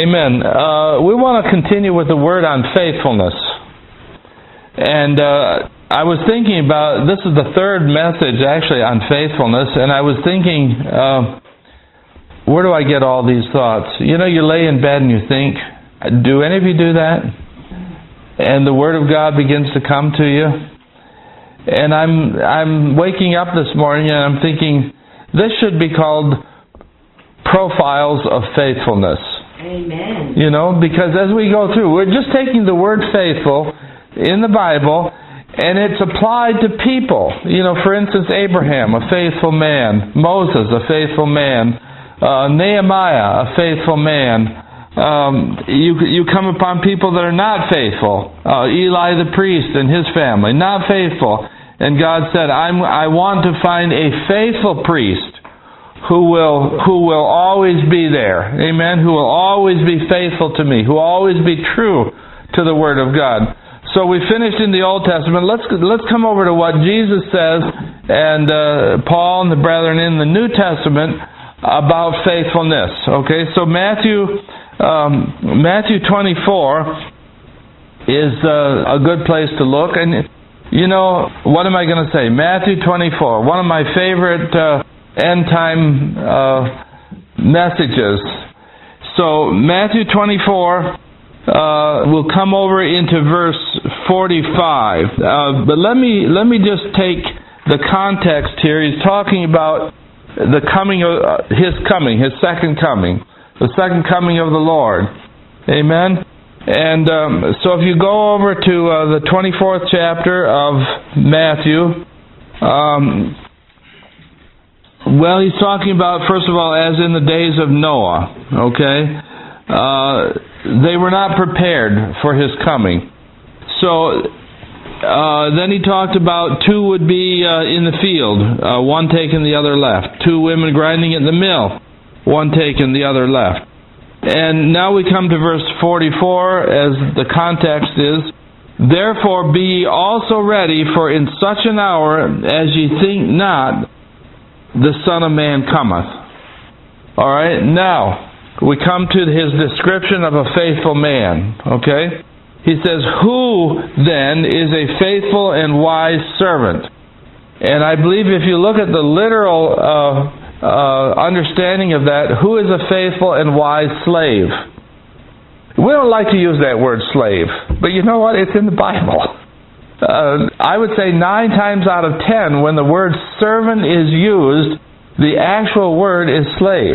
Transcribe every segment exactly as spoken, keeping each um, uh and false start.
Amen. Uh, we want to continue with the word on faithfulness. And uh, I was thinking about, this is the third message actually on faithfulness, and I was thinking, uh, where do I get all these thoughts? You know, you lay in bed and you think, do any of you do that? And the Word of God begins to come to you. And I'm I'm waking up this morning and I'm thinking, this should be called Profiles of Faithfulness. Amen. You know, because as we go through, we're just taking the word faithful in the Bible, and it's applied to people. You know, for instance, Abraham, a faithful man. Moses, a faithful man. Uh, Nehemiah, a faithful man. Um, you you come upon people that are not faithful. Uh, Eli the priest and his family, not faithful. And God said, I'm, I want to find a faithful priest who will who will always be there. Amen? Who will always be faithful to me. Who will always be true to the Word of God. So we finished in the Old Testament. Let's let's come over to what Jesus says and uh, Paul and the brethren in the New Testament about faithfulness. Okay, so Matthew um, Matthew twenty-four is uh, a good place to look. And you know, what am I going to say? Matthew twenty-four, one of my favorite uh, end time uh, messages. So Matthew twenty-four. Uh, we'll come over into verse forty-five. Uh, but let me let me just take the context here. He's talking about the coming of uh, His coming, His second coming, the second coming of the Lord. Amen. And um, so if you go over to uh, the twenty-fourth chapter of Matthew, um, well, he's talking about, first of all, as in the days of Noah. Okay. Uh, they were not prepared for His coming. So uh, then he talked about two would be uh, in the field, uh, one taken, the other left. Two women grinding at the mill, one taken, the other left. And now we come to verse forty-four, as the context is, therefore be ye also ready, for in such an hour as ye think not, the Son of Man cometh. All right, now we come to His description of a faithful man, okay? He says, who then is a faithful and wise servant? And I believe if you look at the literal uh, uh, understanding of that, who is a faithful and wise slave? We don't like to use that word slave, but you know what? It's in the Bible. Uh, I would say nine times out of ten, when the word servant is used, the actual word is slave.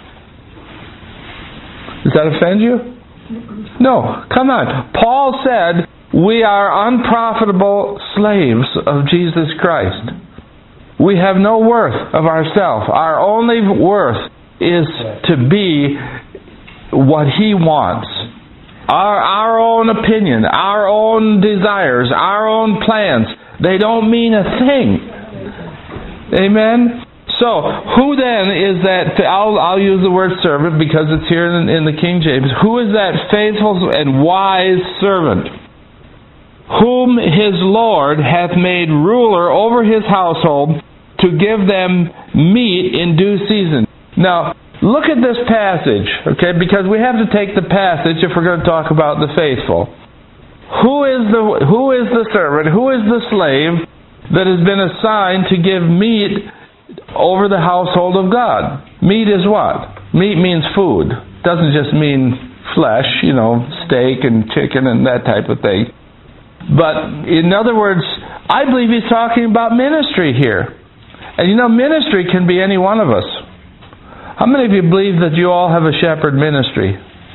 Does that offend you? No, come on. Paul said, we are unprofitable slaves of Jesus Christ. We have no worth of ourselves. Our only worth is to be what He wants. Our, our own opinion, our own desires, our own plans, they don't mean a thing. Amen? So, who then is that, I'll, I'll use the word servant because it's here in, in the King James. Who is that faithful and wise servant, whom his Lord hath made ruler over his household, to give them meat in due season? Now, look at this passage, okay, because we have to take the passage if we're going to talk about the faithful. Who is the, who is the servant, who is the slave that has been assigned to give meat over the household of God? Meat is what? Meat means food. It doesn't just mean flesh, you know, steak and chicken and that type of thing. But in other words, I believe he's talking about ministry here. And you know, ministry can be any one of us. How many of you believe that you all have a shepherd ministry?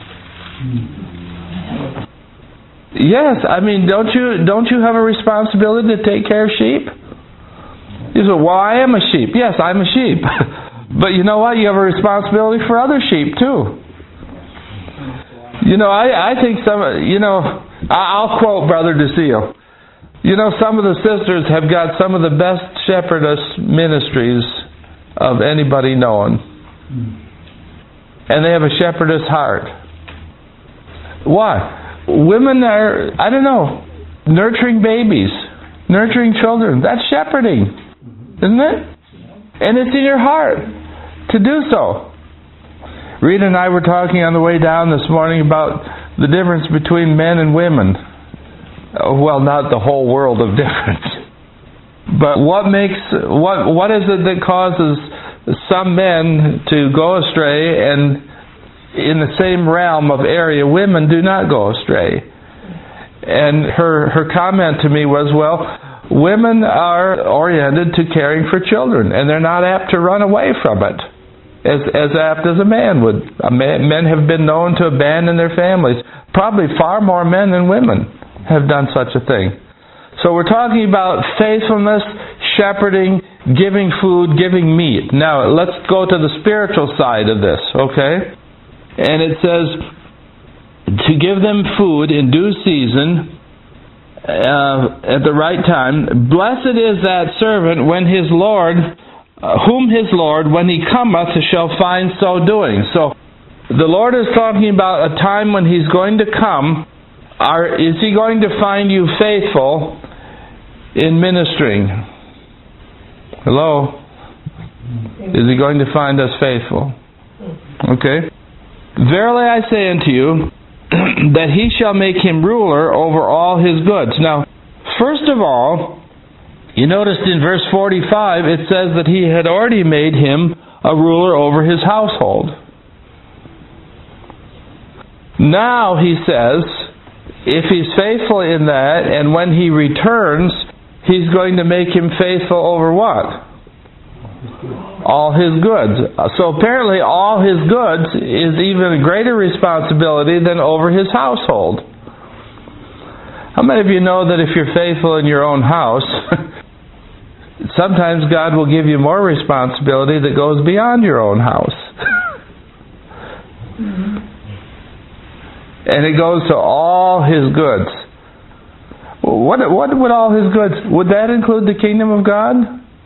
Yes, I mean, don't you don't you have a responsibility to take care of sheep? You say, well, I am a sheep. Yes, I'm a sheep. But you know what? You have a responsibility for other sheep, too. You know, I, I think some, you know, I'll quote Brother DeSeal. You know, some of the sisters have got some of the best shepherdess ministries of anybody known. And they have a shepherdess heart. Why? Women are, I don't know, nurturing babies, nurturing children. That's shepherding. Isn't it? And it's in your heart to do so. Rita and I were talking on the way down this morning about the difference between men and women. Well, not the whole world of difference. But what makes, what what is it that causes some men to go astray, and in the same realm of area, women do not go astray? And her her comment to me was, well, women are oriented to caring for children, and they're not apt to run away from it as as apt as a man would. A man, men have been known to abandon their families. Probably far more men than women have done such a thing. So we're talking about faithfulness, shepherding, giving food, giving meat. Now let's go to the spiritual side of this, okay? And it says, to give them food in due season, uh, at the right time. Blessed is that servant when his Lord, uh, whom his Lord, when he cometh, shall find so doing. So the Lord is talking about a time when He's going to come. Are, is He going to find you faithful in ministering? Hello? Is He going to find us faithful? Okay. Verily I say unto you, that He shall make him ruler over all His goods. Now, first of all, you noticed in verse forty-five, it says that He had already made him a ruler over his household. Now He says, if he's faithful in that, and when He returns, He's going to make him faithful over what? All His goods. So apparently all His goods is even a greater responsibility than over His household. How many of you know that if you're faithful in your own house, sometimes God will give you more responsibility that goes beyond your own house? And it goes to all His goods. What, what would all His goods, would that include the kingdom of God?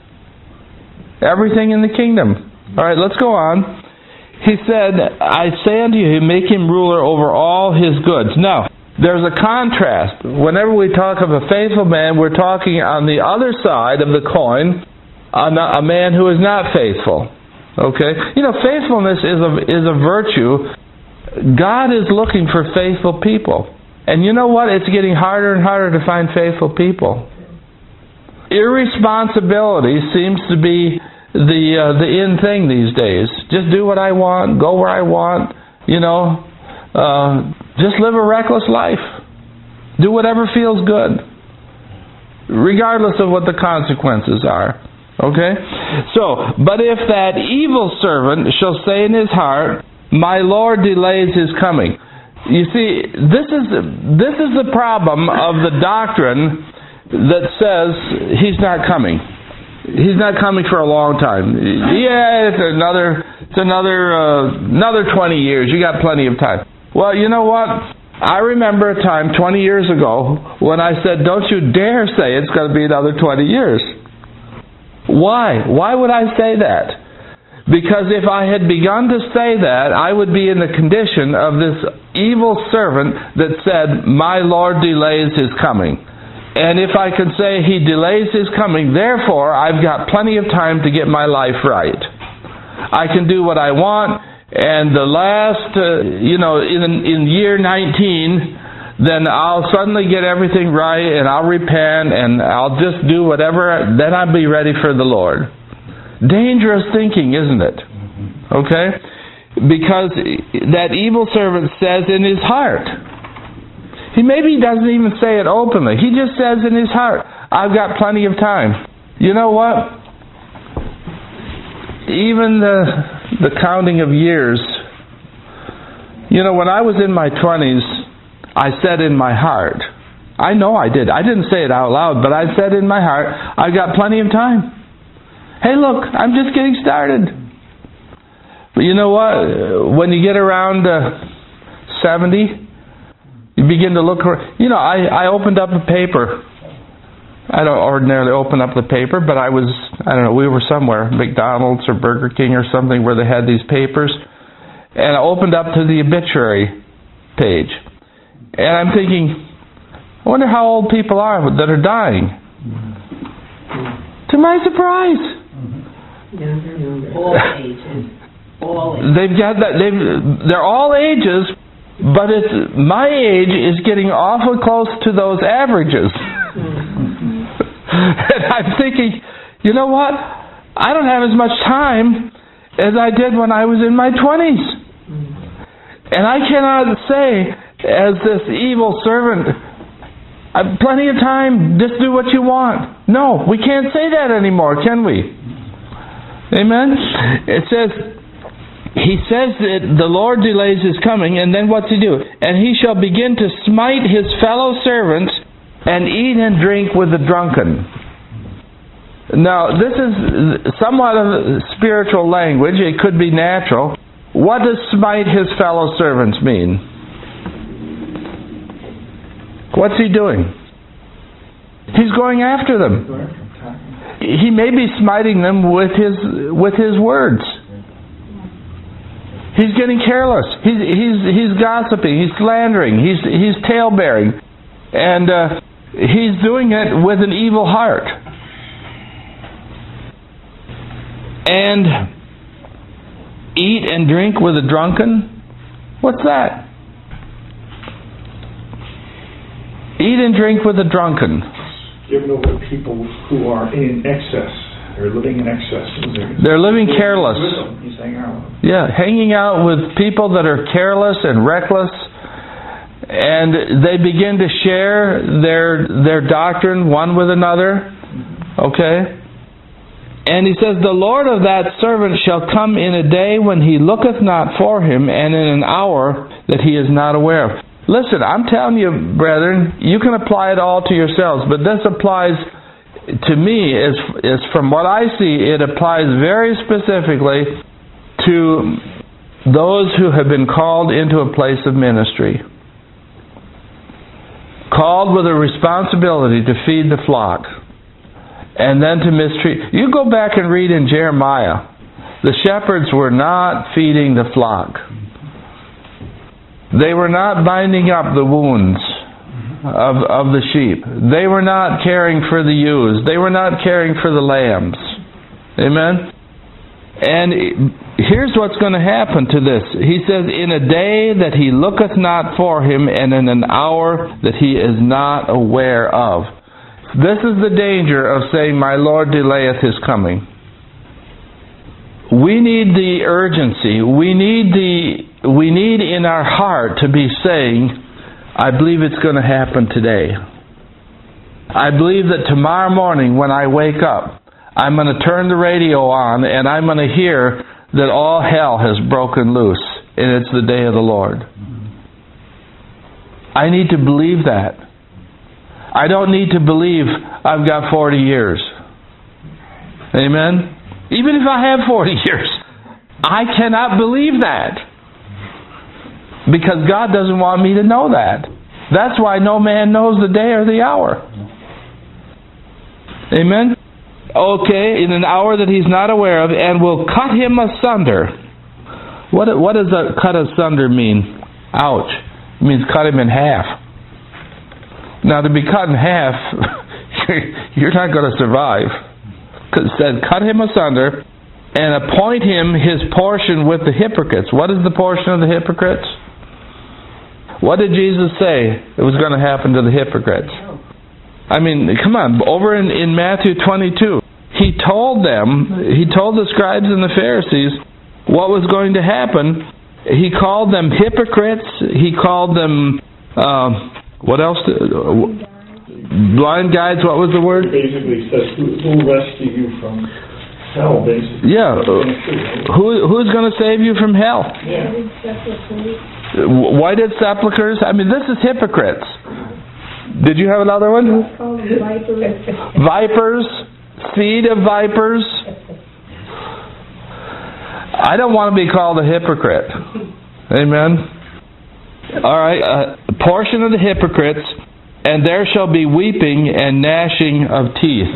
Everything in the kingdom. Alright, let's go on. He said, I say unto you, make him ruler over all His goods. Now, there's a contrast. Whenever we talk of a faithful man, we're talking on the other side of the coin, on a man who is not faithful. Okay? You know, faithfulness is a, is a virtue. God is looking for faithful people. And you know what? It's getting harder and harder to find faithful people. Irresponsibility seems to be the uh, the in thing these days. Just do what I want, go where I want, you know. Uh, just live a reckless life. Do whatever feels good, regardless of what the consequences are. Okay? So, but if that evil servant shall say in his heart, my Lord delays His coming. You see, this is this is the problem of the doctrine that says He's not coming. He's not coming for a long time. Yeah, it's another it's another uh, another twenty years. You got plenty of time. Well, you know what? I remember a time twenty years ago when I said, "Don't you dare say it's going to be another twenty years." Why? Why would I say that? Because if I had begun to say that, I would be in the condition of this evil servant that said, my Lord delays His coming. And if I could say He delays His coming, therefore I've got plenty of time to get my life right. I can do what I want, and the last, uh, you know, in, in year nineteen, then I'll suddenly get everything right, and I'll repent, and I'll just do whatever, then I'll be ready for the Lord. Dangerous thinking, isn't it? Okay? Because that evil servant says in his heart. He maybe doesn't even say it openly. He just says in his heart, I've got plenty of time. You know what? Even the the counting of years. You know, when I was in my twenties, I said in my heart. I know I did. I didn't say it out loud, but I said in my heart, I've got plenty of time. Hey, look, I'm just getting started. But you know what? When you get around uh, seventy, you begin to look. You know, I, I opened up a paper. I don't ordinarily open up the paper, but I was, I don't know, we were somewhere, McDonald's or Burger King or something, where they had these papers. And I opened up to the obituary page. And I'm thinking, I wonder how old people are that are dying. To my surprise. Younger, younger. All ages. All ages. They've got that. They've. They're all ages, but it's my age is getting awful close to those averages. And I'm thinking, you know what? I don't have as much time as I did when I was in my twenties, and I cannot say, as this evil servant, I've plenty of time. Just do what you want. No, we can't say that anymore, can we? Amen. It says. He says that the Lord delays His coming, and then what's He do? And He shall begin to smite His fellow servants and eat and drink with the drunken. Now, this is somewhat of spiritual language. It could be natural. What does smite His fellow servants mean? What's He doing? He's going after them. He may be smiting them with His with His words. He's getting careless. He's he's he's gossiping. He's slandering. He's he's talebearing, and uh, he's doing it with an evil heart. And eat and drink with a drunken. What's that? Eat and drink with a drunken. Giving over to people who are in excess. They're living in excess. They're living careless. He's hanging out with them. Yeah, hanging out with people that are careless and reckless, and they begin to share their their doctrine one with another. Okay? And he says, the Lord of that servant shall come in a day when he looketh not for him, and in an hour that he is not aware of. Listen, I'm telling you, brethren, you can apply it all to yourselves, but this applies to me, is, is from what I see, it applies very specifically to those who have been called into a place of ministry. Called with a responsibility to feed the flock. And then to mistreat. You go back and read in Jeremiah. The shepherds were not feeding the flock. They were not binding up the wounds of, of the sheep. They were not caring for the ewes. They were not caring for the lambs. Amen? And here's what's going to happen to this. He says, in a day that he looketh not for him, and in an hour that he is not aware of. This is the danger of saying, my Lord delayeth his coming. We need the urgency. We need the we need in our heart to be saying, I believe it's going to happen today. I believe that tomorrow morning when I wake up, I'm going to turn the radio on and I'm going to hear that all hell has broken loose and it's the day of the Lord. I need to believe that. I don't need to believe I've got forty years. Amen? Even if I have forty years, I cannot believe that. Because God doesn't want me to know that. That's why no man knows the day or the hour. Amen? Okay, in an hour that he's not aware of, and will cut him asunder. What, what does a cut asunder mean? Ouch. It means cut him in half. Now, to be cut in half, you're not going to survive. It said, cut him asunder and appoint him his portion with the hypocrites. What is the portion of the hypocrites? What did Jesus say it was going to happen to the hypocrites? I mean, come on, over in, in Matthew twenty-two, he told them, he told the scribes and the Pharisees what was going to happen. He called them hypocrites. He called them, uh, what else? Blind guides, what was the word? Basically says, who will rescue you from hell, basically. Yeah. Who, who's going to save you from hell? Yeah. Whited sepulchres? I mean, this is hypocrites. Did you have another one? Vipers. Vipers. Seed of vipers. I don't want to be called a hypocrite. Amen. Alright, a portion of the hypocrites, and there shall be weeping and gnashing of teeth.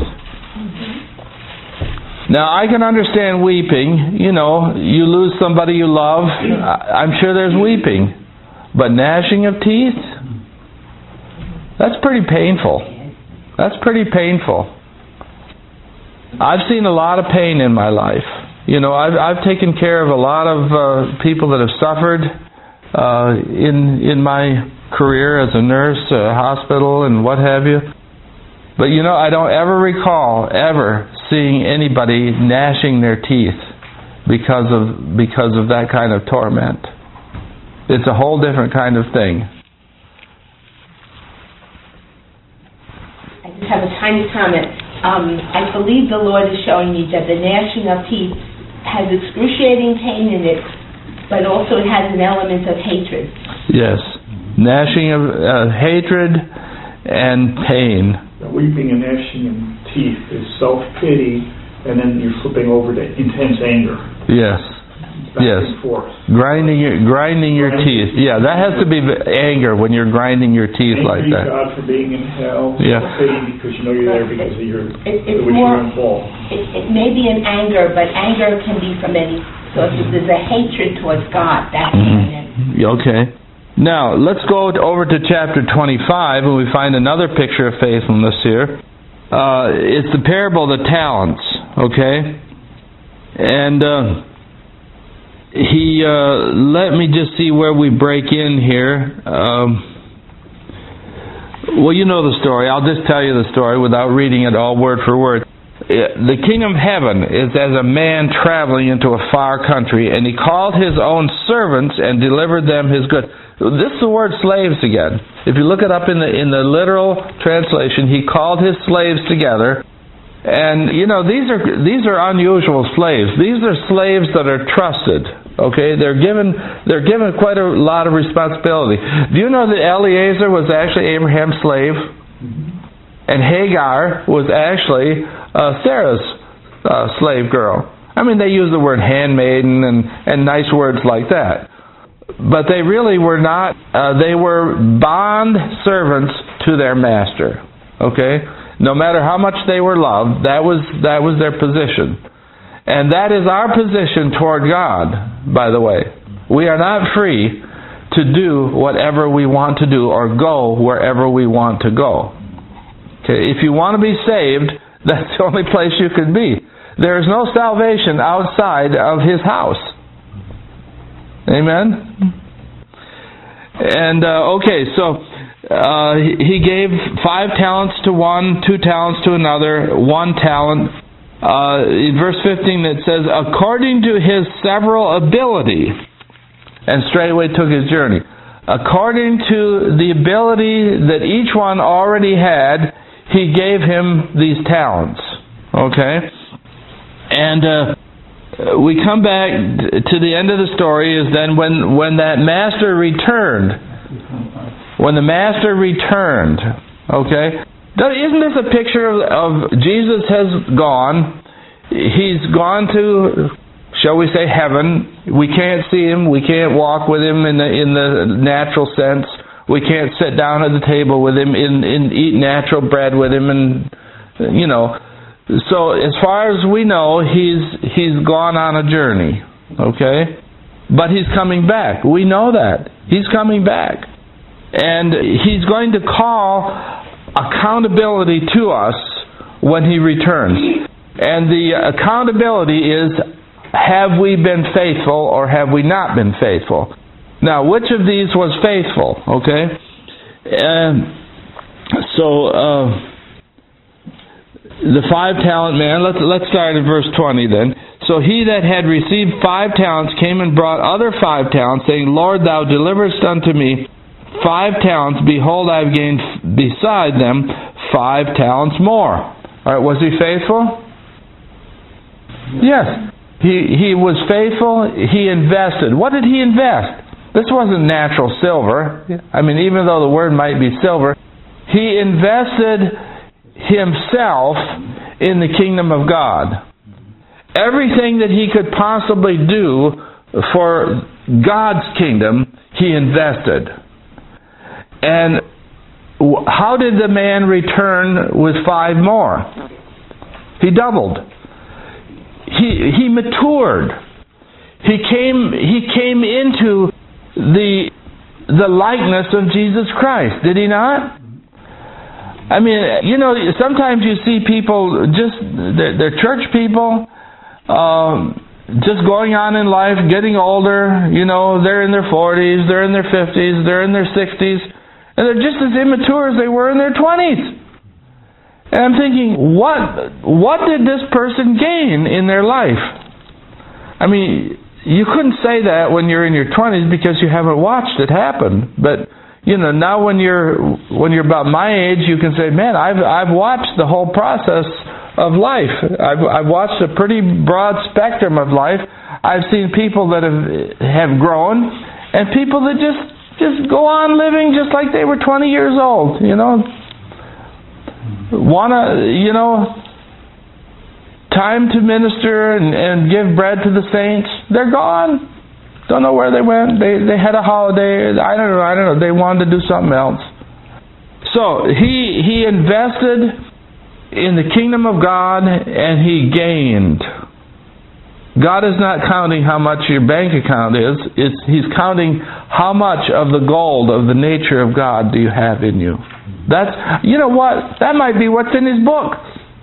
Now, I can understand weeping. You know, you lose somebody you love. I'm sure there's weeping. But gnashing of teeth? That's pretty painful. That's pretty painful. I've seen a lot of pain in my life. You know, I've, I've taken care of a lot of uh, people that have suffered uh, in in my career as a nurse, a hospital, and what have you. But you know, I don't ever recall ever seeing anybody gnashing their teeth because of because of that kind of torment. It's a whole different kind of thing. I just have a tiny comment. Um, I believe the Lord is showing me that the gnashing of teeth has excruciating pain in it, but also it has an element of hatred. Yes. Gnashing of uh, hatred and pain. The weeping and gnashing of teeth is self-pity, and then you're flipping over to intense anger. Yes. Back yes. and forth. Grinding your grinding your Grinding. teeth. Yeah, that has to be anger when you're grinding your teeth Angry like that. God for being in hell. Yeah. Self-pity because you know you're there because of your It, it's which more, you're in fall. it, it may be an anger, but anger can be from any source. If there's a hatred towards God, that's mm-hmm. it. Okay. Now, let's go over to chapter twenty-five, and we find another picture of faithfulness here. Uh, it's the parable of the talents, okay? And uh, he, uh, let me just see where we break in here. Um, well, you know the story. I'll just tell you the story without reading it all word for word. The kingdom of heaven is as a man traveling into a far country, and he called his own servants and delivered them his goods. This is the word slaves again. If you look it up in the in the literal translation, he called his slaves together, and you know these are these are unusual slaves. These are slaves that are trusted. Okay, they're given they're given quite a lot of responsibility. Do you know that Eliezer was actually Abraham's slave, and Hagar was actually uh, Sarah's uh, slave girl? I mean, they use the word handmaiden and and nice words like that. But they really were not, uh, they were bond servants to their master. Okay? No matter how much they were loved, that was that was their position. And that is our position toward God, by the way. We are not free to do whatever we want to do or go wherever we want to go. Okay? If you want to be saved, that's the only place you can be. There is no salvation outside of His house. Amen? And, uh, okay, so uh, he gave five talents to one, two talents to another, one talent. Uh, in verse fifteen it says, according to his several ability, and straightway took his journey. According to the ability that each one already had, he gave him these talents. Okay? And, uh, we come back to the end of the story is then when, when that master returned. When the master returned. Okay? Isn't this a picture of, of Jesus has gone. He's gone to, shall we say, heaven. We can't see Him. We can't walk with Him in the, in the natural sense. We can't sit down at the table with Him and, and eat natural bread with Him and, you know. So as far as we know, he's he's gone on a journey, okay? But he's coming back. We know that. He's coming back. And he's going to call accountability to us when he returns. And the accountability is, have we been faithful or have we not been faithful? Now, which of these was faithful, okay? And so... Uh, The five talent man, let's let's start at verse twenty then. So he that had received five talents came and brought other five talents, saying, Lord, thou deliverest unto me five talents. Behold, I have gained beside them five talents more. All right, was he faithful? Yes. He he was faithful. He invested. What did he invest? This wasn't natural silver. I mean, even though the word might be silver, he invested himself in the kingdom of God. Everything that he could possibly do for God's kingdom, he invested. And how did the man return with five more? He doubled. He he matured. He came he came into the the likeness of Jesus Christ. Did he not? I mean, you know, sometimes you see people, just, they're, they're church people, um, just going on in life, getting older. You know, they're in their forties, they're in their fifties, they're in their sixties, and they're just as immature as they were in their twenties. And I'm thinking, what what did this person gain in their life? I mean, you couldn't say that when you're in your twenties because you haven't watched it happen. But you know, now when you're when you're about my age, you can say, "Man, I've I've watched the whole process of life. I've I've watched a pretty broad spectrum of life. I've seen people that have have grown, and people that just just go on living just like they were twenty years old. You know, wanna you know." Time to minister and, and give bread to the saints. They're gone. Don't know where they went. They they had a holiday. I don't know. I don't know. They wanted to do something else. So he he invested in the kingdom of God and he gained. God is not counting how much your bank account is. It's He's counting how much of the gold of the nature of God do you have in you. That's you know what? That might be what's in his book.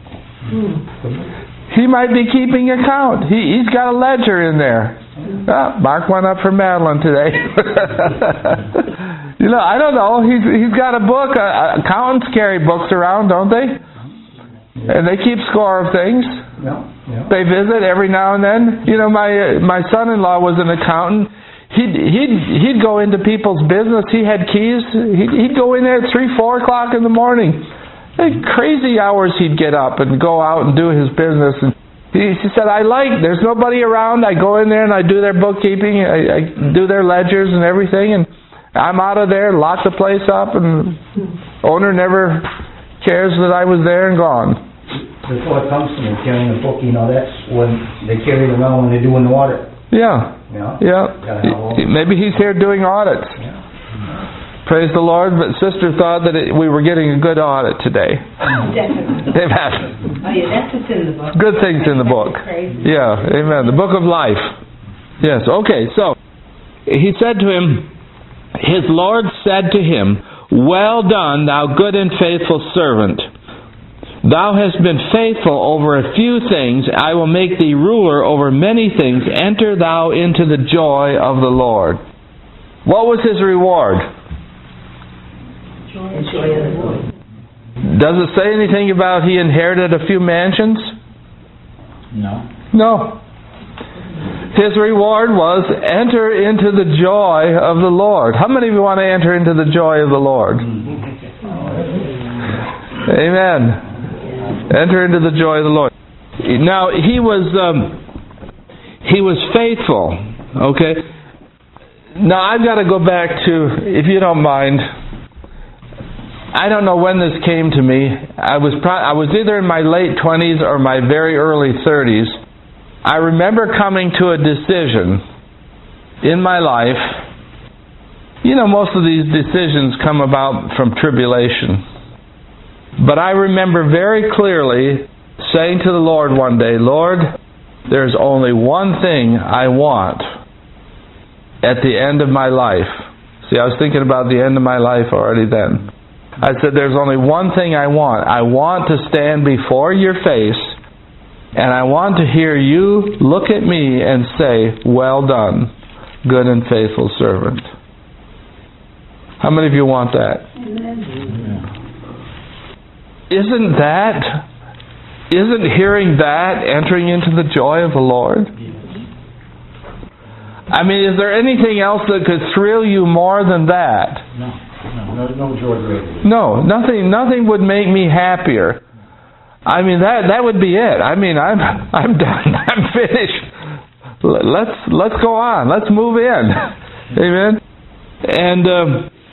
He might be keeping account. He, he's got a ledger in there. Oh, mark one up for Madeline today. You know, I don't know. He's he's got a book. Uh, accountants carry books around, don't they? And they keep score of things. Yeah, yeah. They visit every now and then. You know, my uh, my son-in-law was an accountant. He'd he'd he'd go into people's business. He had keys. He'd, he'd go in there at three, four o'clock in the morning. Crazy hours he'd get up and go out and do his business. And he, he said, I like, there's nobody around. I go in there and I do their bookkeeping. I, I do their ledgers and everything. And I'm out of there, lock the place up, and owner never cares that I was there and gone. Before it comes to me carrying a book, you know, that's when they carry it around when they're doing the audit. Yeah. Yeah. Yeah. Maybe he's here doing audits. Yeah. Praise the Lord, but Sister thought that it, we were getting a good audit today. Definitely. They've had Oh yeah, that's what's in the book. good things in the book. Yeah, amen. The book of life. Yes, okay, so he said to him, his Lord said to him, well done, thou good and faithful servant. Thou hast been faithful over a few things. I will make thee ruler over many things. Enter thou into the joy of the Lord. What was his reward? Joy of the Lord. Does it say anything about he inherited a few mansions? No. No. His reward was enter into the joy of the Lord. How many of you want to enter into the joy of the Lord? Amen. Enter into the joy of the Lord. Now he was um, he was faithful. Okay. Now I've got to go back to, if you don't mind. I don't know when this came to me. I was pro- I was either in my late twenties or my very early thirties. I remember coming to a decision in my life. You know, most of these decisions come about from tribulation. But I remember very clearly saying to the Lord one day, Lord, there's only one thing I want at the end of my life. See, I was thinking about the end of my life already then. I said, there's only one thing I want. I want to stand before your face, and I want to hear you look at me and say, well done, good and faithful servant. How many of you want that? Amen. Isn't that, isn't hearing that entering into the joy of the Lord? I mean, is there anything else that could thrill you more than that? No. No, no, no joy greater. No, nothing. Nothing would make me happier. I mean, that that would be it. I mean, I'm I'm done. I'm finished. Let's let's go on. Let's move in. Amen. And um,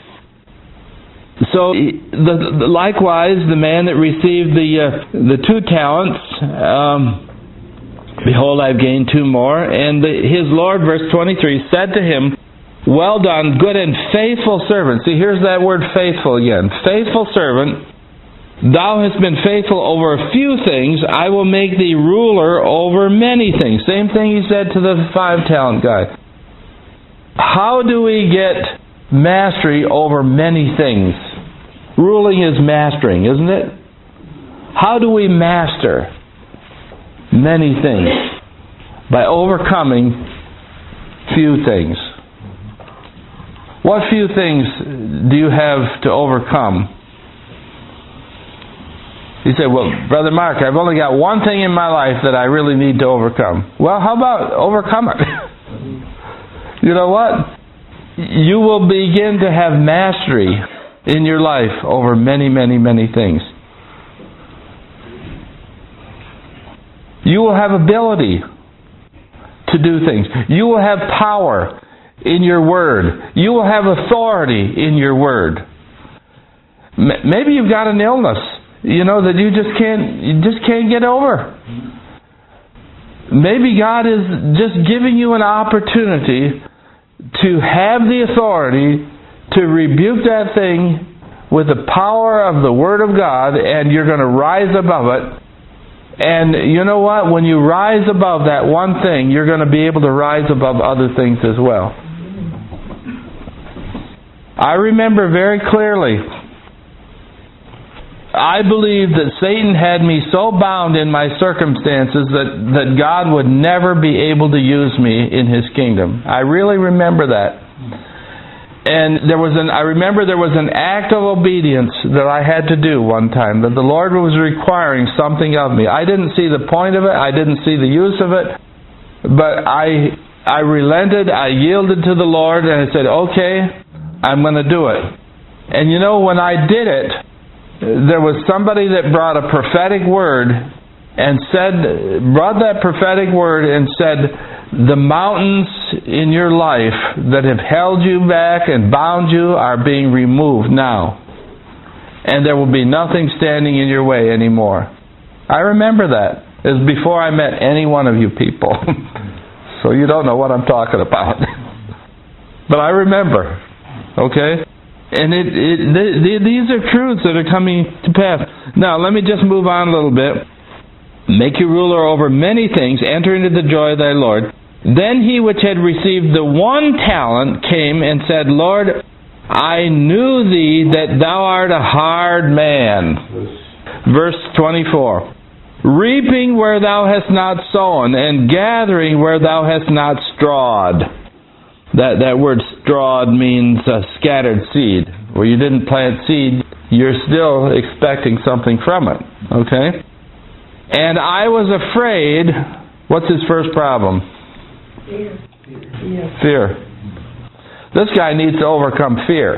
so, the, the, likewise, the man that received the uh, the two talents. Um, Behold, I've gained two more. And the, his Lord, verse twenty-three, said to him, well done, good and faithful servant. See, here's that word faithful again. Faithful servant, thou hast been faithful over a few things. I will make thee ruler over many things. Same thing he said to the five-talent guy. How do we get mastery over many things? Ruling is mastering, isn't it? How do we master many things? By overcoming few things. What few things do you have to overcome? You say, well, Brother Mark, I've only got one thing in my life that I really need to overcome. Well, how about overcome it? You know what? You will begin to have mastery in your life over many, many, many things. You will have ability to do things. You will have power in your word. You will have authority in your word. Maybe you've got an illness, you know, that you just can't you just can't get over. Maybe God is just giving you an opportunity to have the authority to rebuke that thing with the power of the Word of God, and you're going to rise above it. And you know what? When you rise above that one thing, you're going to be able to rise above other things as well. I remember very clearly, I believed that Satan had me so bound in my circumstances that, that God would never be able to use me in His kingdom. I really remember that. And there was an, I remember there was an act of obedience that I had to do one time, that the Lord was requiring something of me. I didn't see the point of it, I didn't see the use of it, but I I relented, I yielded to the Lord, and I said, okay, I'm going to do it. And you know, when I did it, there was somebody that brought a prophetic word and said, brought that prophetic word and said, the mountains in your life that have held you back and bound you are being removed now. And there will be nothing standing in your way anymore. I remember that. It was before I met any one of you people. So you don't know what I'm talking about. But I remember. Okay? And it, it, th- these are truths that are coming to pass. Now, let me just move on a little bit. Make you ruler over many things. Enter into the joy of thy Lord. Then he which had received the one talent came and said, Lord, I knew thee that thou art a hard man. Verse twenty-four. Reaping where thou hast not sown, and gathering where thou hast not strawed. That, that word strawed means uh, scattered seed. Where you didn't plant seed, you're still expecting something from it. Okay? And I was afraid. What's his first problem? Fear. Fear. This guy needs to overcome fear.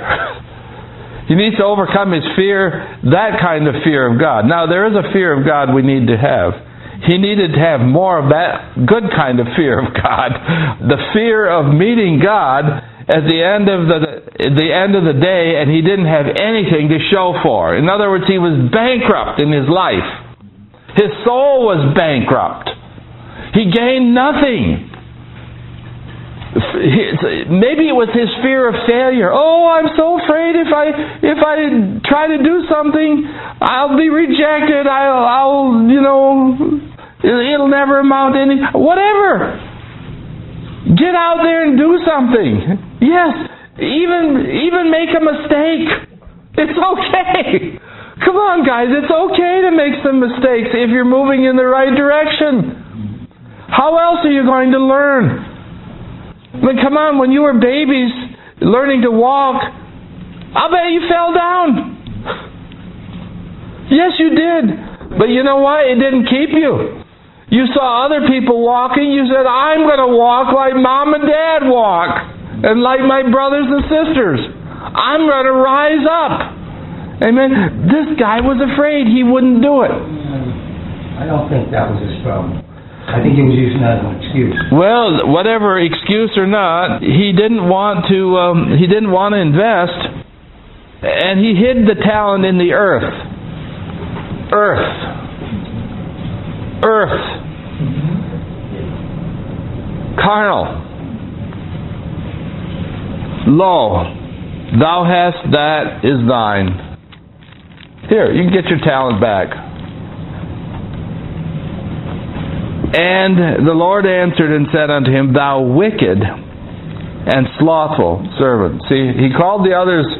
He needs to overcome his fear, that kind of fear of God. Now, there is a fear of God we need to have. He needed to have more of that good kind of fear of God. The fear of meeting God at the end of the, the end of the day, and he didn't have anything to show for. In other words, he was bankrupt in his life. His soul was bankrupt. He gained nothing. Maybe it was his fear of failure. Oh, I'm so afraid if I if I try to do something, I'll be rejected. I'll, I'll you know, it'll never amount to anything. Whatever. Get out there and do something. Yes, even even make a mistake. It's okay. Come on, guys. It's okay to make some mistakes if you're moving in the right direction. How else are you going to learn? But come on, when you were babies learning to walk, I'll bet you fell down. Yes, you did. But you know what? It didn't keep you. You saw other people walking. You said, I'm going to walk like Mom and Dad walk. And like my brothers and sisters. I'm going to rise up. Amen. This guy was afraid he wouldn't do it. I don't think that was his problem. I think he was using that as an excuse. Well, whatever excuse or not, he didn't want to. Um, he didn't want to invest, and he hid the talent in the earth. Earth. Earth. Carnal. Lo, thou hast that is thine. Here, you can get your talent back. And the Lord answered and said unto him, Thou wicked and slothful servant. See, he called the others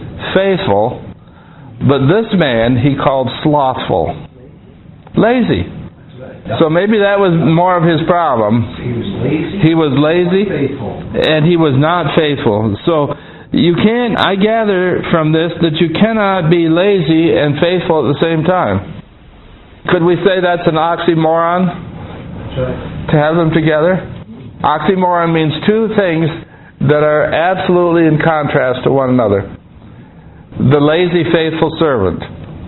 faithful, but this man he called slothful. Lazy. So maybe that was more of his problem. He was lazy. He was lazy, Faithful. and he was not faithful. So you can't, I gather from this that you cannot be lazy and faithful at the same time. Could we say that's an oxymoron? To have them together? Oxymoron means two things that are absolutely in contrast to one another. The lazy, faithful servant.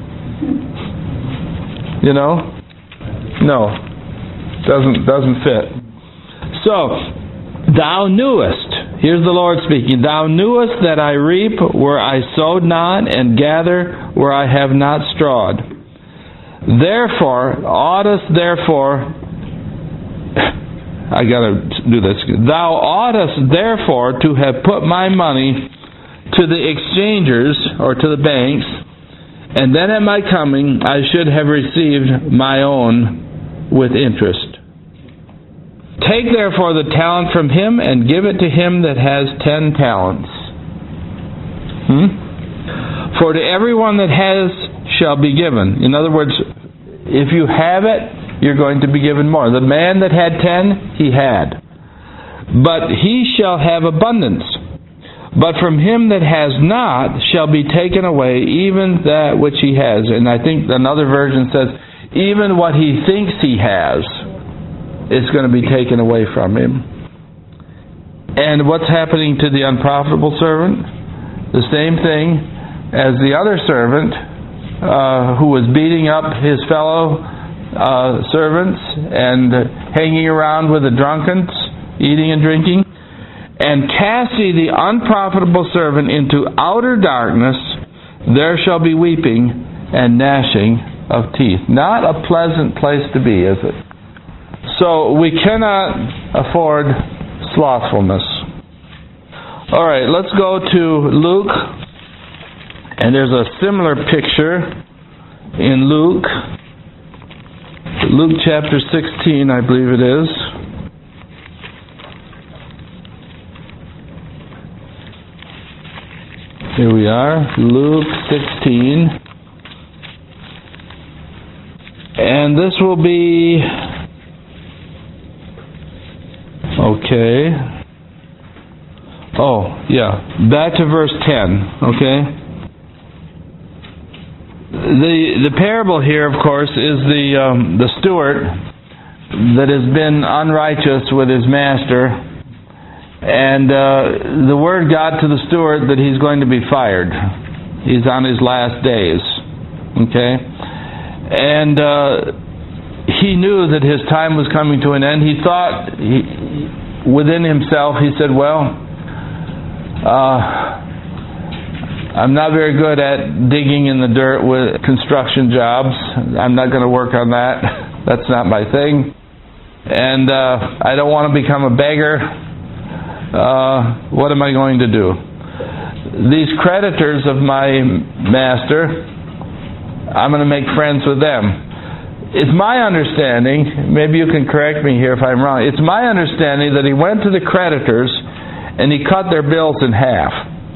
You know? No. Doesn't doesn't fit. So, thou knewest, here's the Lord speaking, thou knewest that I reap where I sowed not, and gather where I have not strawed. Therefore, oughtest therefore, I gotta do this. Thou oughtest therefore to have put my money to the exchangers, or to the banks, and then at my coming I should have received my own with interest. Take therefore the talent from him, and give it to him that has ten talents. Hmm? For to everyone that has shall be given. In other words, if you have it, you're going to be given more. The man that had ten, he had. But he shall have abundance. But from him that has not shall be taken away even that which he has. And I think another version says, even what he thinks he has is going to be taken away from him. And what's happening to the unprofitable servant? The same thing as the other servant uh, who was beating up his fellow uh, servants and hanging around with the drunkards, eating and drinking. And cast ye the unprofitable servant into outer darkness, there shall be weeping and gnashing of teeth. Not a pleasant place to be, is it? So we cannot afford slothfulness. Alright, let's go to Luke. And there's a similar picture in Luke. Luke chapter sixteen, I believe it is. Here we are, Luke sixteen. And this will be... Okay. Oh, yeah. Back to verse ten, okay? The the parable here, of course, is the um, the steward that has been unrighteous with his master. And uh, the word got to the steward that he's going to be fired. He's on his last days. Okay? And uh, he knew that his time was coming to an end. He thought, he, within himself, he said, well, uh, I'm not very good at digging in the dirt with construction jobs. I'm not going to work on that. That's not my thing. And uh, I don't want to become a beggar. Uh, what am I going to do? These creditors of my master, I'm going to make friends with them. It's my understanding, maybe you can correct me here if I'm wrong, it's my understanding that he went to the creditors and he cut their bills in half.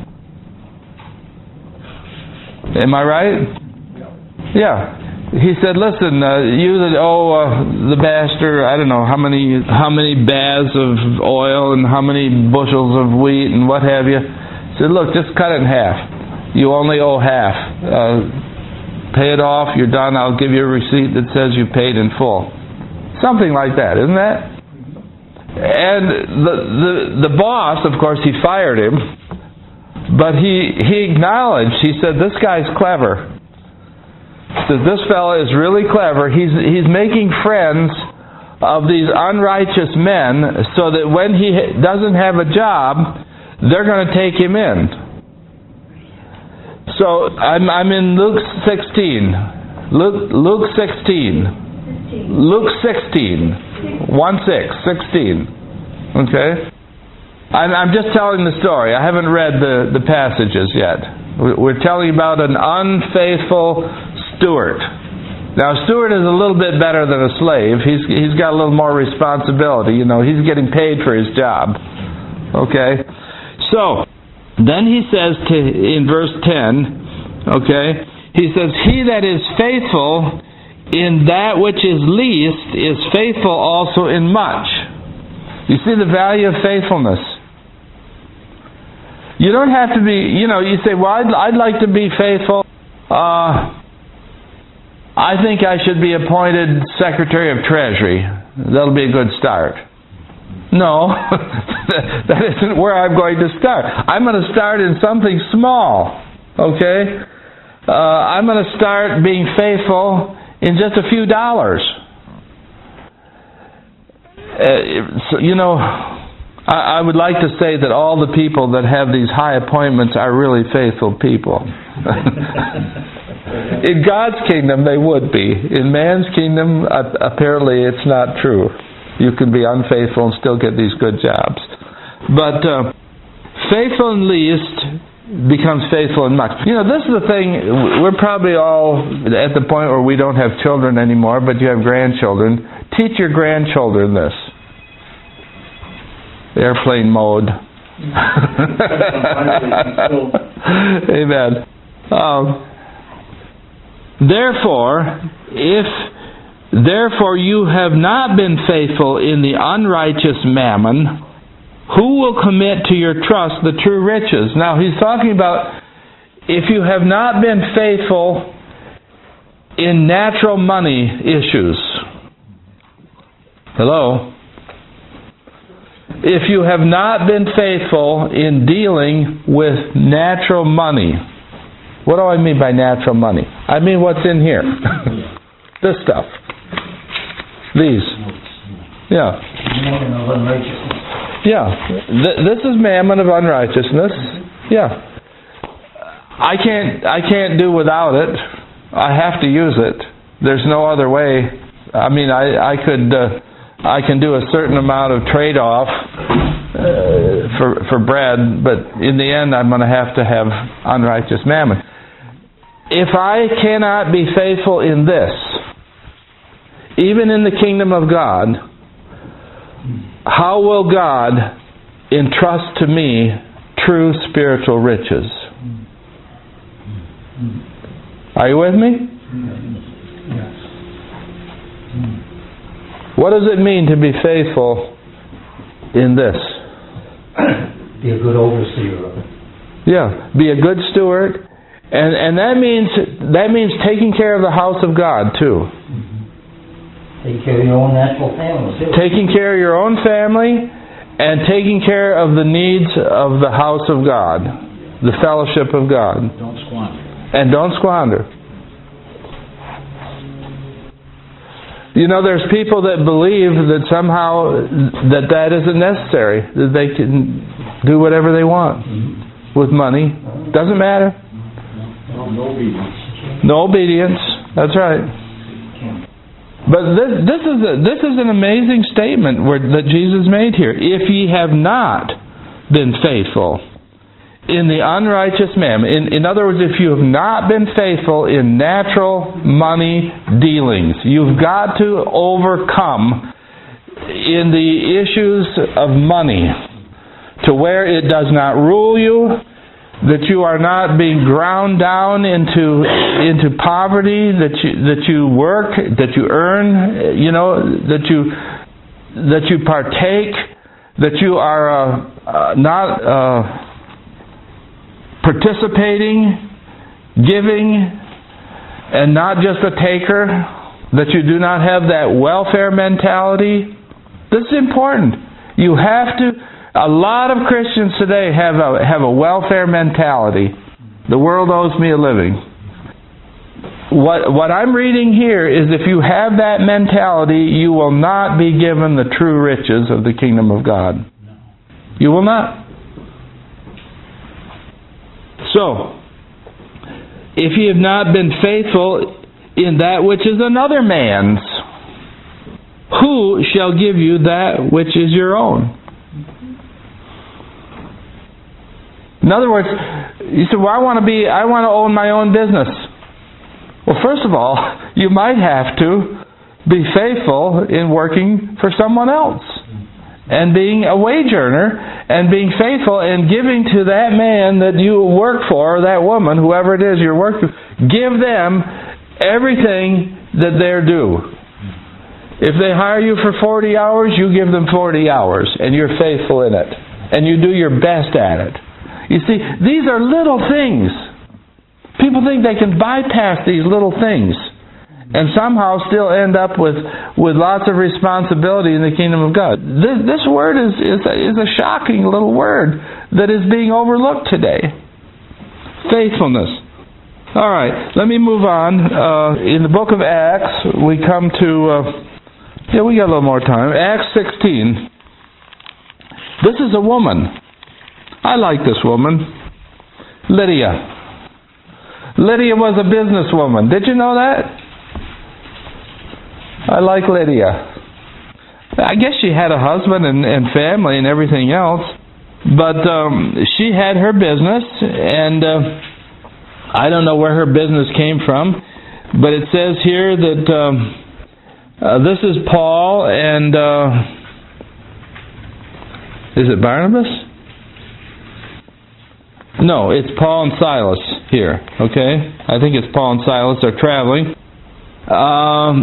Am I right? Yeah. He said, listen, uh, you that owe uh, the master, I don't know, how many how many baths of oil and how many bushels of wheat and what have you. He said, look, just cut it in half. You only owe half. Uh, pay it off, you're done, I'll give you a receipt that says you paid in full. Something like that, isn't that? And the the, the boss, of course, he fired him, but he, he acknowledged, he said, this guy's clever. That this fellow is really clever. He's he's making friends of these unrighteous men so that when he doesn't have a job, they're going to take him in. So I'm I'm in Luke sixteen. Luke Luke sixteen. Luke sixteen. One six sixteen. Okay. I'm I'm just telling the story. I haven't read the the passages yet. We're telling about an unfaithful steward. Now, a steward is a little bit better than a slave. He's he's got a little more responsibility. You know, he's getting paid for his job. Okay? So, then he says to in verse ten, okay, he says, he that is faithful in that which is least is faithful also in much. You see the value of faithfulness. You don't have to be, you know, you say, well, I'd, I'd like to be faithful. Uh, I think I should be appointed Secretary of Treasury. That'll be a good start. No, that isn't where I'm going to start. I'm going to start in something small, okay? Uh, I'm going to start being faithful in just a few dollars. Uh, so, you know, I, I would like to say that all the people that have these high appointments are really faithful people. In God's kingdom, they would be. In man's kingdom, uh, apparently it's not true. You can be unfaithful and still get these good jobs. But uh, faithful in least becomes faithful in much. You know, this is the thing, we're probably all at the point where we don't have children anymore, but you have grandchildren. Teach your grandchildren this. Airplane mode. Amen. Um, therefore, if therefore you have not been faithful in the unrighteous mammon, who will commit to your trust the true riches? Now he's talking about if you have not been faithful in natural money issues. Hello? If you have not been faithful in dealing with natural money. What do I mean by natural money? I mean what's in here. This stuff. These. Yeah. Mammon of unrighteousness. Yeah. Th- this is mammon of unrighteousness. Yeah. I can't I can't do without it. I have to use it. There's no other way. I mean, I, I could uh, I can do a certain amount of trade-off uh, for for bread, but in the end I'm going to have to have unrighteous mammon. If I cannot be faithful in this, even in the kingdom of God, how will God entrust to me true spiritual riches? Are you with me? What does it mean to be faithful in this? Be a good overseer of it. Yeah, be a good steward. And and that means that means taking care of the house of God too. Take care of your own natural family too. Taking care of your own family and taking care of the needs of the house of God, the fellowship of God. Don't squander. And don't squander. You know, there's people that believe that somehow that that isn't necessary, that they can do whatever they want with money. Doesn't matter. No, no obedience. No obedience. That's right. But this this is a, this is an amazing statement where, that Jesus made here. If ye have not been faithful in the unrighteous mammon, in, in other words, if you have not been faithful in natural money dealings, you've got to overcome in the issues of money to where it does not rule you, that you are not being ground down into into poverty, that you that you work, that you earn, you know, that you that you partake, that you are uh, uh, not uh, participating, giving, and not just a taker, that you do not have that welfare mentality. This is important. You have to. A lot of Christians today have a have a welfare mentality. The world owes me a living. What what I'm reading here is if you have that mentality, you will not be given the true riches of the kingdom of God. You will not. So, if ye have not been faithful in that which is another man's, who shall give you that which is your own? In other words, you say, well, I want to be, I want to own my own business. Well, first of all, you might have to be faithful in working for someone else. And being a wage earner, and being faithful and giving to that man that you work for, or that woman, whoever it is you're working for, give them everything that they're due. If they hire you for forty hours, you give them forty hours, and you're faithful in it. And you do your best at it. You see, these are little things. People think they can bypass these little things and somehow still end up with, with lots of responsibility in the kingdom of God. This, this word is, is, a, is a shocking little word that is being overlooked today. Faithfulness. All right, let me move on. Uh, in the book of Acts, we come to... Uh, Yeah, we got a little more time. Acts sixteen. This is a woman. I like this woman. Lydia. Lydia was a businesswoman. Did you know that? I like Lydia. I guess she had a husband and, and family and everything else. But um, she had her business, and uh, I don't know where her business came from. But it says here that... Um, Uh, this is Paul and, uh, is it Barnabas? No, it's Paul and Silas here, okay? I think it's Paul and Silas. They're traveling. Um,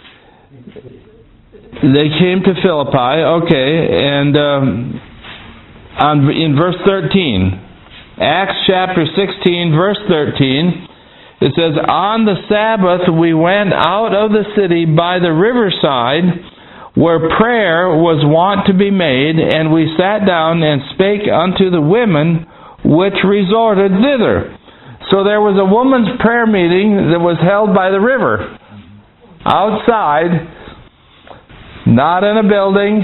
they came to Philippi, okay, and um, on, in verse thirteen, Acts chapter sixteen, verse thirteen, it says, on the Sabbath we went out of the city by the riverside where prayer was wont to be made, and we sat down and spake unto the women which resorted thither. So there was a woman's prayer meeting that was held by the river. Outside, not in a building.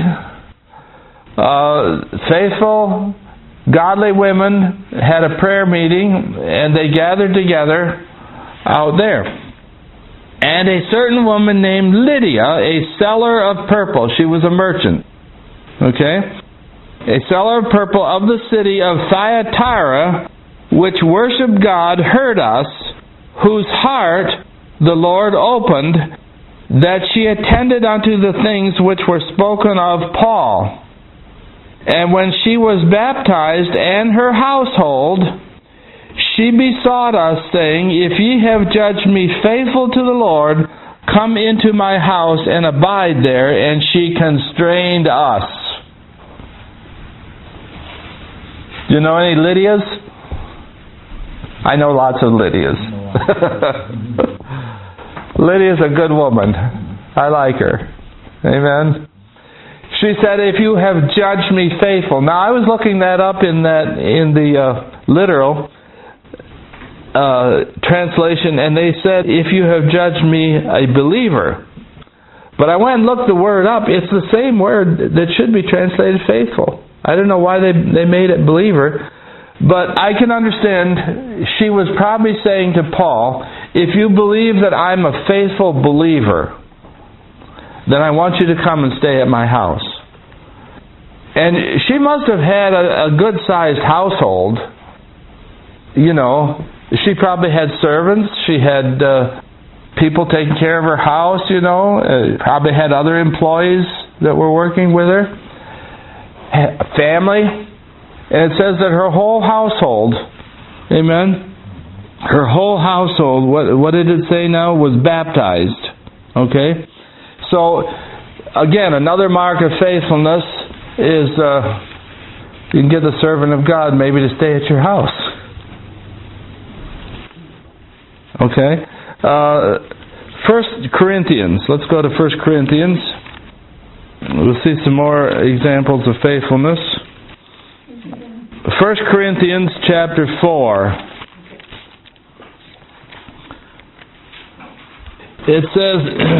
Uh, faithful, godly women had a prayer meeting, and they gathered together out there. And a certain woman named Lydia, a seller of purple, she was a merchant, okay, a seller of purple of the city of Thyatira, which worshipped God, heard us, whose heart the Lord opened, that she attended unto the things which were spoken of Paul. And when she was baptized, and her household, she besought us, saying, if ye have judged me faithful to the Lord, come into my house and abide there. And she constrained us. Do you know any Lydias? I know lots of Lydias. Lydia's a good woman. I like her. Amen. She said, if you have judged me faithful. Now, I was looking that up in that in the uh, literal Uh, translation, and they said, if you have judged me a believer. But I went and looked the word up. It's the same word that should be translated faithful. I don't know why they, they made it believer, but I can understand she was probably saying to Paul, if you believe that I'm a faithful believer, then I want you to come and stay at my house. And she must have had a, a good-sized household, you know. She probably had servants. She had uh, people taking care of her house, you know. Uh, probably had other employees that were working with her. A family. And it says that her whole household, amen, her whole household, what, what did it say now? Was baptized. Okay? So, again, another mark of faithfulness is uh, you can get the servant of God maybe to stay at your house. Okay. Uh, First Corinthians. Let's go to First Corinthians. We'll see some more examples of faithfulness. First Corinthians chapter four. It says,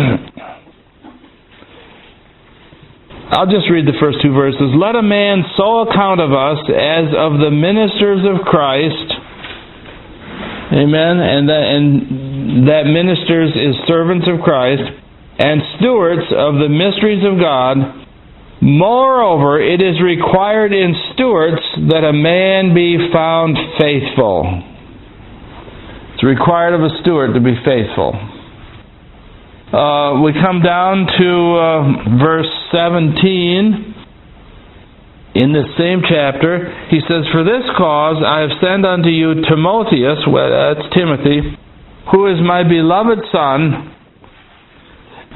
I'll just read the first two verses. Let a man so account of us as of the ministers of Christ. Amen. And that, and that ministers is servants of Christ and stewards of the mysteries of God. Moreover, it is required in stewards that a man be found faithful. It's required of a steward to be faithful. Uh, we come down to uh, verse seventeen. In this same chapter, he says, for this cause I have sent unto you Timotheus, well, that's Timothy, who is my beloved son,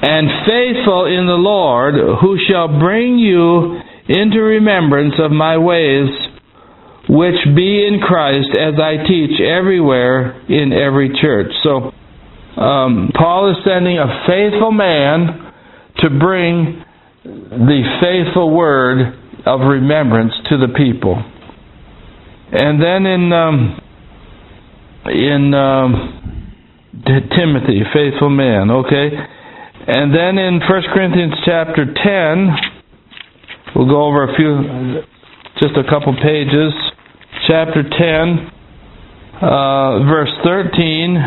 and faithful in the Lord, who shall bring you into remembrance of my ways, which be in Christ, as I teach everywhere in every church. So, um, Paul is sending a faithful man to bring the faithful word of remembrance to the people. And then in um, in um, Timothy, faithful man, okay? And then in First Corinthians chapter ten, we'll go over a few, just a couple pages. Chapter ten, uh, verse thirteen,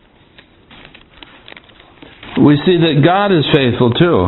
we see that God is faithful too.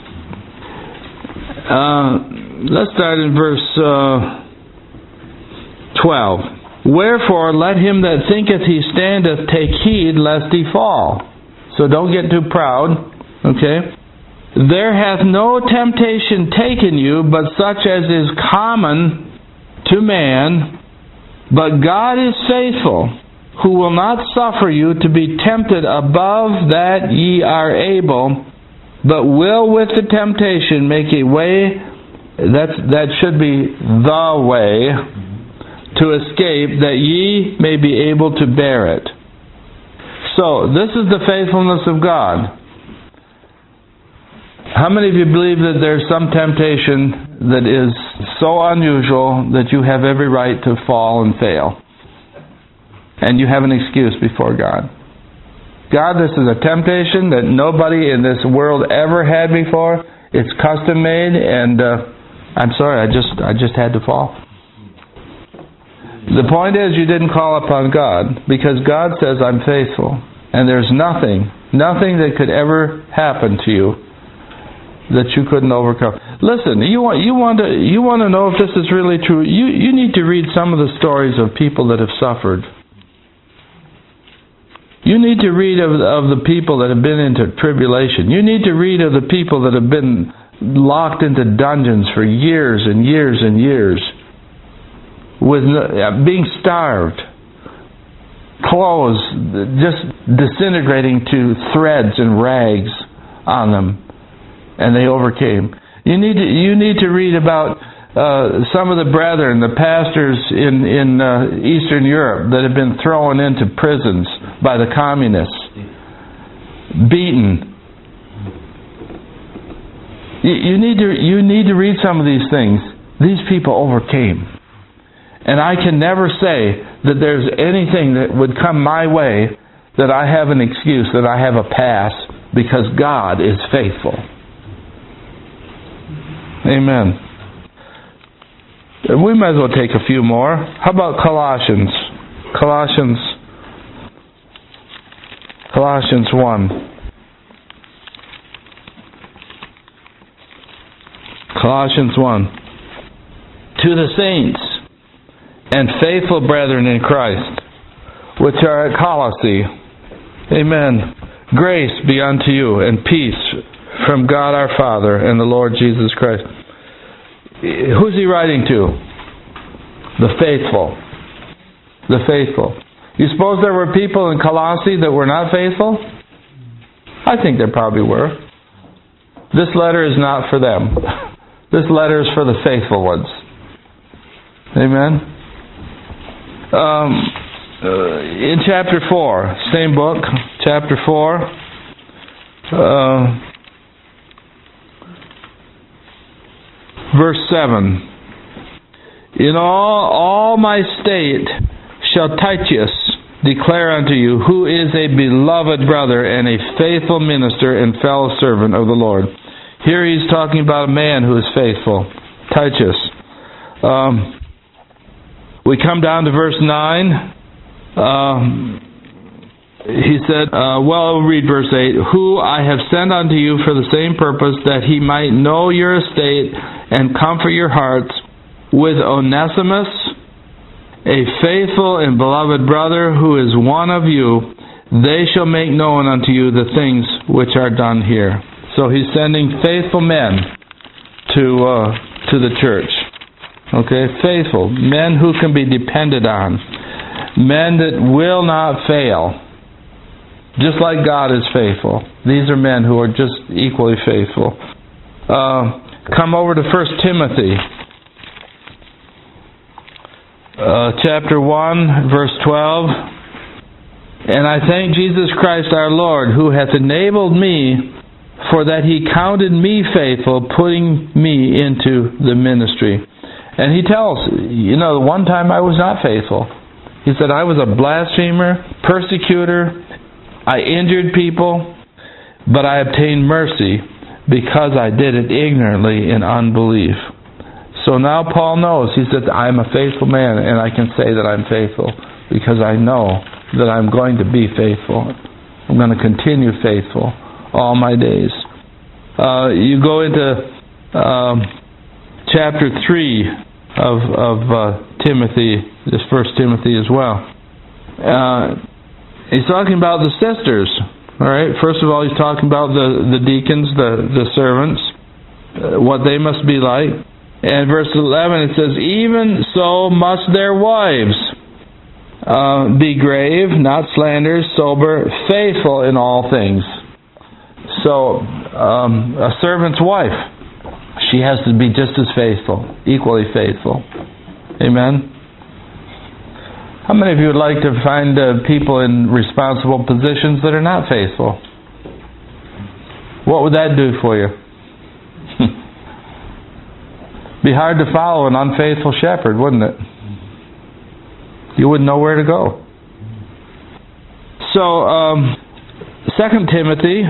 Uh, let's start in verse uh, twelve. Wherefore, let him that thinketh he standeth take heed lest he fall. So don't get too proud, okay? There hath no temptation taken you, but such as is common to man. But God is faithful, who will not suffer you to be tempted above that ye are able, but will with the temptation make a way, that's, that should be the way, to escape, that ye may be able to bear it. So, this is the faithfulness of God. How many of you believe that there's some temptation that is so unusual that you have every right to fall and fail? And you have an excuse before God. God, this is a temptation that nobody in this world ever had before. It's custom made, and uh, I'm sorry, I just I just had to fall. The point is, you didn't call upon God, because God says, I'm faithful. And there's nothing, nothing that could ever happen to you that you couldn't overcome. Listen, you want you want to you want to know if this is really true. You you need to read some of the stories of people that have suffered. You need to read of of the people that have been into tribulation. You need to read of the people that have been locked into dungeons for years and years and years, with uh, being starved, clothes just disintegrating to threads and rags on them. And they overcame. You need to, you need to read about uh, some of the brethren, the pastors in in uh, Eastern Europe that have been thrown into prisons by the communists, beaten. You, you need to you need to read some of these things. These people overcame, and I can never say that there's anything that would come my way that I have an excuse, that I have a pass, because God is faithful. Amen. We might as well take a few more. How about Colossians? Colossians. Colossians one. Colossians one. To the saints and faithful brethren in Christ, which are at Colossae. Amen. Grace be unto you and peace from God our Father and the Lord Jesus Christ. Who's he writing to? The faithful. The faithful. You suppose there were people in Colossae that were not faithful? I think there probably were. This letter is not for them. This letter is for the faithful ones. Amen. Um, uh, in chapter four, same book, chapter four. Uh, Verse seven. In all, all my state shall Titus declare unto you, who is a beloved brother and a faithful minister and fellow servant of the Lord. Here he's talking about a man who is faithful. Titus. Um, we come down to verse nine. Um, he said, uh, well, I'll read verse eight. Who I have sent unto you for the same purpose, that he might know your estate and comfort your hearts, with Onesimus, a faithful and beloved brother who is one of you. They shall make known unto you the things which are done here. So he's sending faithful men to uh, to the church. Okay, faithful men who can be depended on, men that will not fail. just like God is faithful. These are men who are just equally faithful. Uh, come over to First Timothy. Uh, chapter one, verse twelve. And I thank Jesus Christ our Lord, who hath enabled me, for that He counted me faithful, putting me into the ministry. And He tells, you know, one time I was not faithful. He said, I was a blasphemer, persecutor, I injured people, but I obtained mercy because I did it ignorantly in unbelief. So now Paul knows, he said, I'm a faithful man, and I can say that I'm faithful because I know that I'm going to be faithful. I'm going to continue faithful all my days. Uh, you go into um, chapter three of, of uh, Timothy, this First Timothy as well. Uh, he's talking about the sisters. All right. First of all, he's talking about the, the deacons, the, the servants, uh, what they must be like. And verse eleven, it says, even so must their wives uh, be grave, not slanderers, sober, faithful in all things. So, um, a servant's wife, she has to be just as faithful, equally faithful. Amen? How many of you would like to find uh, people in responsible positions that are not faithful? What would that do for you? Be hard to follow an unfaithful shepherd, wouldn't it? You wouldn't know where to go. So, um, Second Timothy,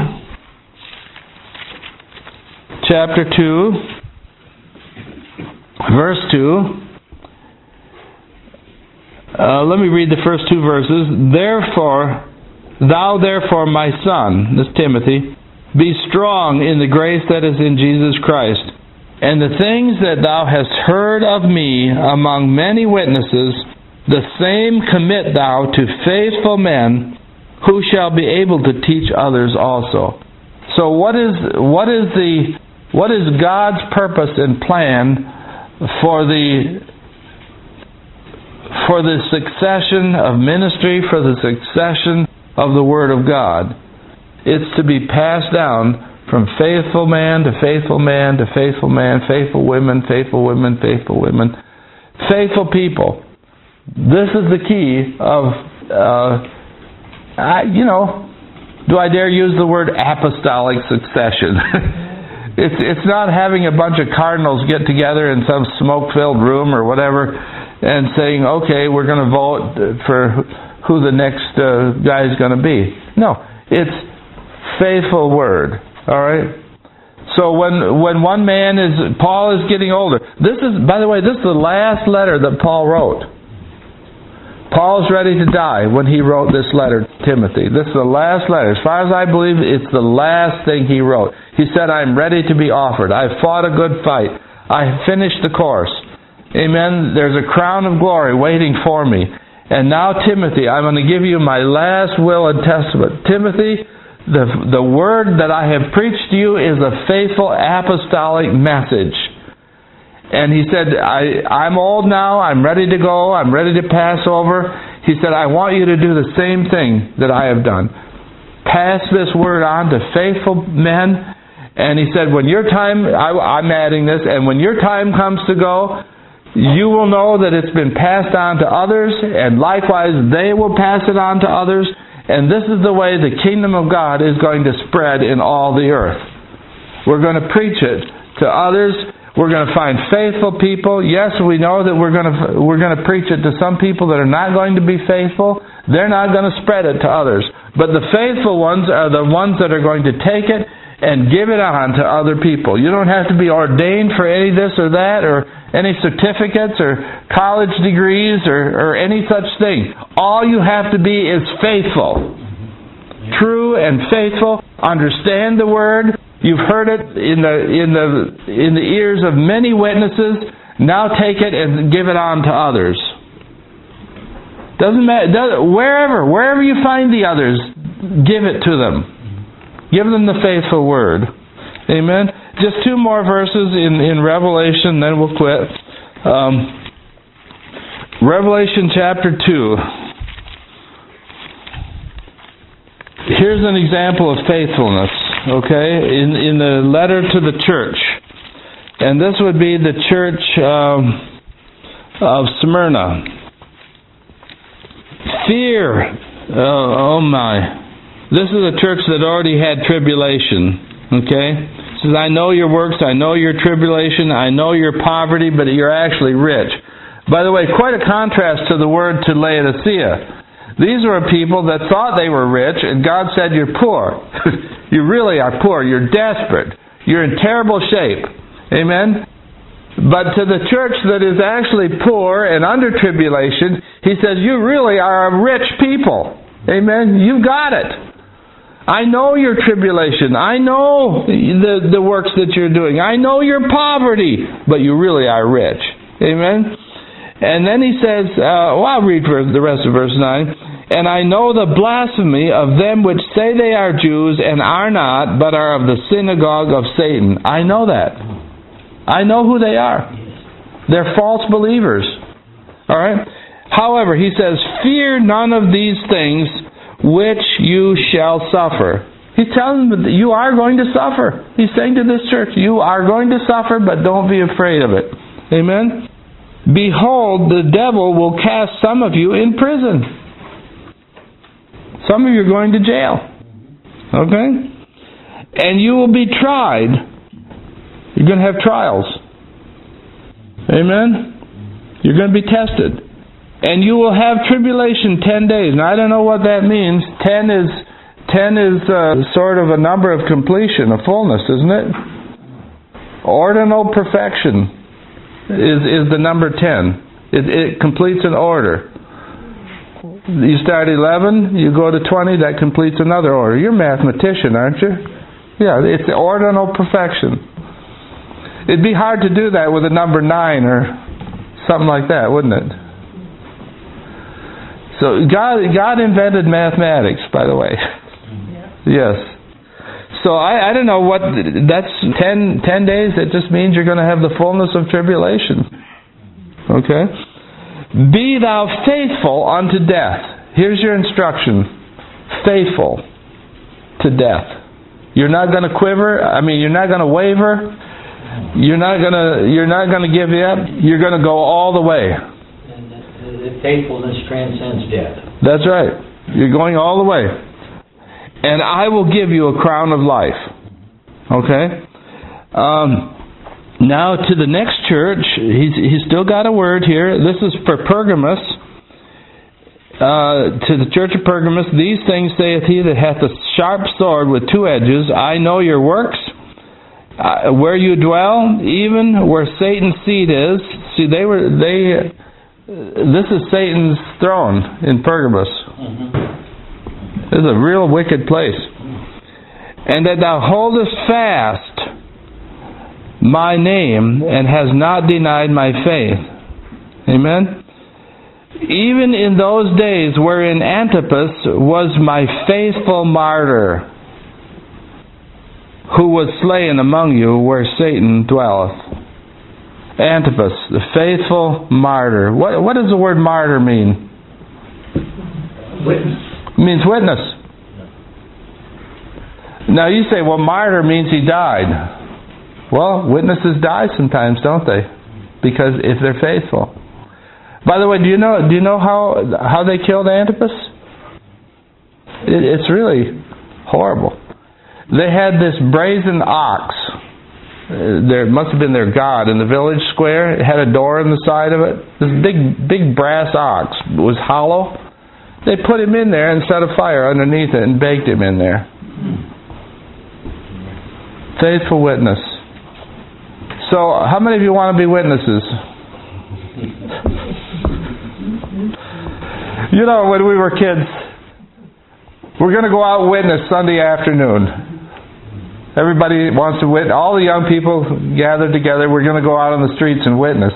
chapter two, verse two. Uh, let me read the first two verses. Therefore, thou therefore, my son, this Timothy, be strong in the grace that is in Jesus Christ. And the things that thou hast heard of me among many witnesses, the same commit thou to faithful men, who shall be able to teach others also. So what is what is the what is God's purpose and plan for the for the succession of ministry, for the succession of the Word of God? It's to be passed down from faithful man to faithful man to faithful man, faithful women, faithful women, faithful women, faithful people. This is the key of, uh, I, you know, do I dare use the word apostolic succession? it's it's not having a bunch of cardinals get together in some smoke-filled room or whatever and saying, okay, we're going to vote for who the next uh, guy is going to be. No, it's faithful word. All right. So when when one man is, Paul is getting older. This is, by the way, this is the last letter that Paul wrote. Paul's ready to die when he wrote this letter to Timothy. This is the last letter. As far as I believe, it's the last thing he wrote. He said, I'm ready to be offered. I've fought a good fight. I have finished the course. Amen. There's a crown of glory waiting for me. And now, Timothy, I'm going to give you my last will and testament. Timothy, The, the word that I have preached to you is a faithful apostolic message. And he said, I, I'm old now, I'm ready to go, I'm ready to pass over. He said, I want you to do the same thing that I have done. Pass this word on to faithful men. And he said, when your time, I, I'm adding this, and when your time comes to go, you will know that it's been passed on to others, and likewise they will pass it on to others. And this is the way the kingdom of God is going to spread in all the earth. We're going to preach it to others. We're going to find faithful people. Yes, we know that we're going to we're going to preach it to some people that are not going to be faithful. They're not going to spread it to others. But the faithful ones are the ones that are going to take it and give it on to other people. You don't have to be ordained for any this or that, or any certificates or college degrees or, or any such thing. All you have to be is faithful. True and faithful. Understand the word. You've heard it in the in the in the ears of many witnesses. Now take it and give it on to others. Doesn't matter. Does, wherever wherever you find the others, give it to them. Give them the faithful word. Amen. Just two more verses in, in Revelation, then we'll quit. Um, Revelation chapter two. here's an example of faithfulness, okay, in, in the letter to the church. And this would be the church um, of Smyrna. Fear, uh, oh my, this is a church that already had tribulation, okay? It says, I know your works, I know your tribulation, I know your poverty, but you're actually rich. By the way, quite a contrast to the word to Laodicea. These were people that thought they were rich, and God said, you're poor. You really are poor. You're desperate. You're in terrible shape. Amen? But to the church that is actually poor and under tribulation, He says, you really are a rich people. Amen? You've got it. I know your tribulation. I know the, the works that you're doing. I know your poverty, but you really are rich. Amen? And then he says, uh, well, I'll read for the rest of verse nine. And I know the blasphemy of them which say they are Jews and are not, but are of the synagogue of Satan. I know that. I know who they are. They're false believers. All right? However, he says, fear none of these things which you shall suffer. He's telling them that you are going to suffer. He's saying to this church, you are going to suffer, but don't be afraid of it. Amen? Behold, the devil will cast some of you in prison. Some of you are going to jail. Okay? And you will be tried. You're going to have trials. Amen? You're going to be tested. And you will have tribulation ten days. Now, I don't know what that means. Ten is ten is uh, sort of a number of completion, a fullness, isn't it? Ordinal perfection is is the number ten. It, it completes an order. You start eleven, you go to twenty, that completes another order. You're a mathematician, aren't you? Yeah, it's the ordinal perfection. It'd be hard to do that with a number nine or something like that, wouldn't it? So God, God invented mathematics, by the way. Yes. So I, I don't know what, that's ten, ten days, that just means you're going to have the fullness of tribulation. Okay? Be thou faithful unto death. Here's your instruction. Faithful to death. You're not going to quiver, I mean, you're not going to waver. You're not going to, you're not going to give up. You're going to go all the way. Faithfulness transcends death. That's right. You're going all the way. And I will give you a crown of life. Okay? Um, now to the next church, he's, he's still got a word here. This is for Pergamos. Uh, to the church of Pergamos, these things saith he that hath a sharp sword with two edges. I know your works, uh, where you dwell, even where Satan's seat is. See, they were they. This is Satan's throne in Pergamos. Mm-hmm. This is a real wicked place. And that thou holdest fast my name and hast not denied my faith. Amen? Even in those days wherein Antipas was my faithful martyr, who was slain among you where Satan dwelleth. Antipas, the faithful martyr. What, what does the word martyr mean? Witness. It means witness. Now you say, well, martyr means he died. Well, witnesses die sometimes, don't they? Because if they're faithful. By the way, do you know do you know how how they killed Antipas? It, it's really horrible. They had this brazen ox. Uh, there must have been their god in the village square. It had a door in the side of it. This big big brass ox. It was hollow. They put him in there and set a fire underneath it and baked him in there. Faithful witness. So, how many of you want to be witnesses? You know, when we were kids, we're going to go out and witness Sunday afternoon. Everybody wants to witness. All the young people gathered together. We're going to go out on the streets and witness.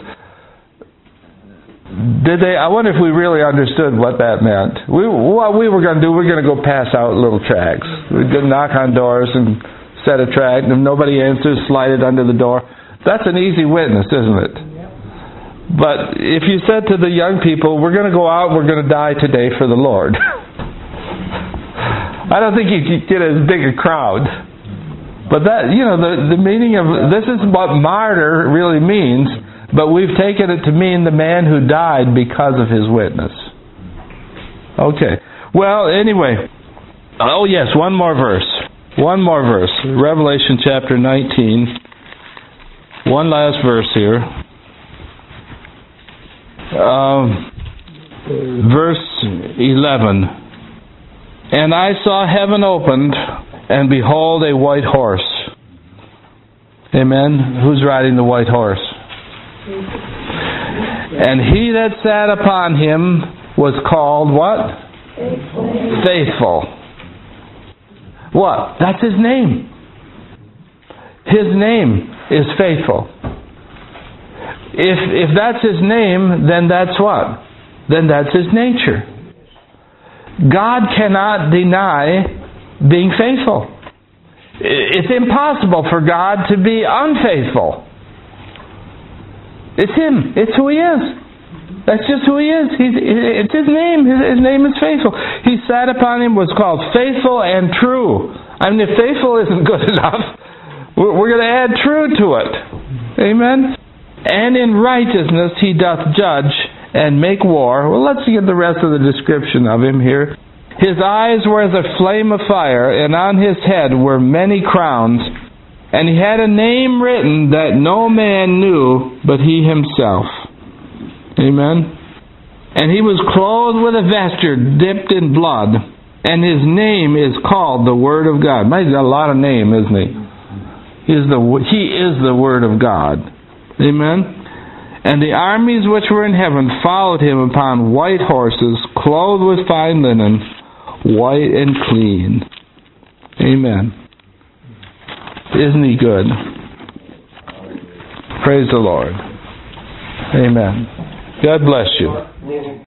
Did they? I wonder if we really understood what that meant. We, what we were going to do, we we're going to go pass out little tracts. We'd go knock on doors and set a tract, and if nobody answers, slide it under the door. That's an easy witness, isn't it? But if you said to the young people, we're going to go out, we're going to die today for the Lord. I don't think you could get as big a crowd. But that, you know, the, the meaning of, this is what martyr really means, but we've taken it to mean the man who died because of his witness. Okay. Well, anyway. Oh, yes, one more verse. One more verse. Revelation chapter nineteen. One last verse here. Um, verse eleven. And I saw heaven opened, and behold a white horse. Amen. Who's riding the white horse? And he that sat upon him was called what? Faithful. Faithful. What? That's his name. His name is faithful. If if that's his name, then that's what? Then that's his nature. God cannot deny being faithful. It's impossible for God to be unfaithful. It's Him. It's who He is. That's just who He is. He's, it's His name. His, his name is faithful. He sat upon Him, was called faithful and true. I mean, if faithful isn't good enough, we're, we're going to add true to it. Amen? And in righteousness He doth judge and make war. Well, let's get the rest of the description of Him here. His eyes were as a flame of fire, and on His head were many crowns, and He had a name written that no man knew but He Himself. Amen. And He was clothed with a vesture dipped in blood, and His name is called the Word of God. He's got a lot of name, isn't He? He is the, he is the Word of God. Amen. And the armies which were in heaven followed Him upon white horses, clothed with fine linen, white and clean. Amen. Isn't He good? Praise the Lord. Amen. God bless you.